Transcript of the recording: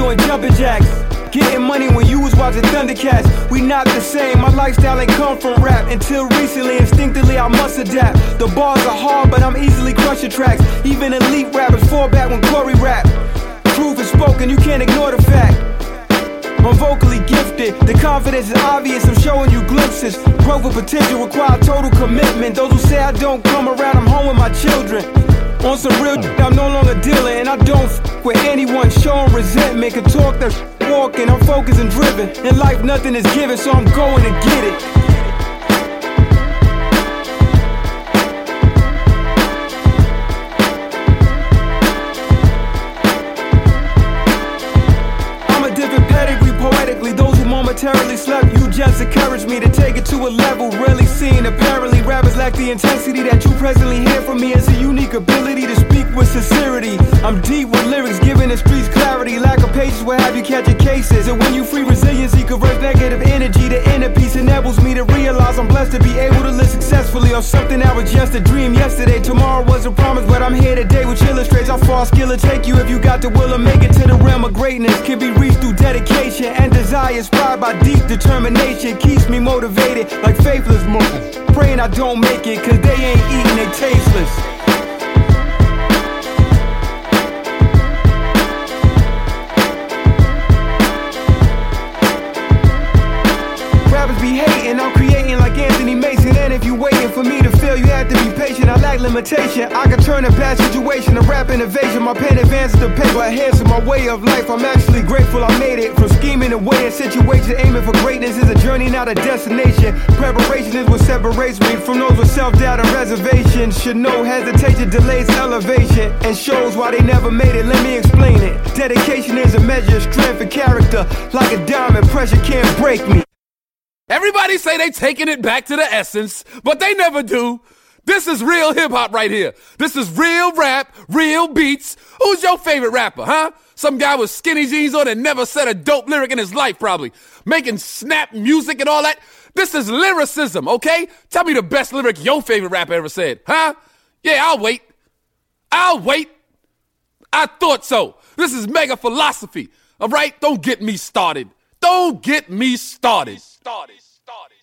doing jumping jacks. Getting money when you was watching Thundercats. We not the same, my lifestyle ain't come from rap. Until recently, instinctively I must adapt. The bars are hard, but I'm easily crushing tracks. Even elite rappers fall back when Corey rap. Truth is spoken, you can't ignore the fact. I'm vocally gifted, the confidence is obvious, I'm showing you glimpses. Growth of potential require total commitment. Those who say I don't come around, I'm home with my children. On some real I'm no longer dealing, and I don't with anyone showing resentment. Can talk that walking, I'm focused and driven. In life nothing is given, so I'm going to get it. Those who momentarily slept, you just encouraged me to take it to a level rarely seen. Apparently rappers lack the intensity that you presently hear from me. It's a unique ability to speak with sincerity. I'm deep with lyrics, giving the streets clarity. Lack of patience will have you catching cases. And when you free resiliency, convert negative energy to inner peace. Enables me to realize I'm blessed to be able to live successfully on something that was just a dream yesterday. Tomorrow wasn't promised, but I'm here today, which illustrates how far skill will take you if you got the will to make it to the realm of greatness. Can be reached through dedication and desire, inspired by deep determination. Keeps me motivated like faithless mothers, praying I don't make it, cause they ain't eating, they tasteless. Rappers be hating, I'm creating like Anthony Mason. And if you waiting for me to fail, you have to be patient. I lack limitation, I can turn a bad situation to rap innovation. My pen advances the paper, enhancing my way of life. I'm actually grateful I made it. From scheming away in situations, aiming for greatness is a journey, not a destination. Preparation is what separates me from those with self-doubt and reservation. Should know hesitation delays elevation and shows why they never made it. Let me explain it. Dedication is a measure of strength and character. Like a diamond, pressure can't break me. Everybody say they taking it back to the essence, but they never do. This is real hip-hop right here. This is real rap, real beats. Who's your favorite rapper, huh? Some guy with skinny jeans on and never said a dope lyric in his life, probably. Making snap music and all that. This is lyricism, okay? Tell me the best lyric your favorite rapper ever said, huh? Yeah, I'll wait. I thought so. This is mega philosophy, all right? Don't get me started. Don't get me started.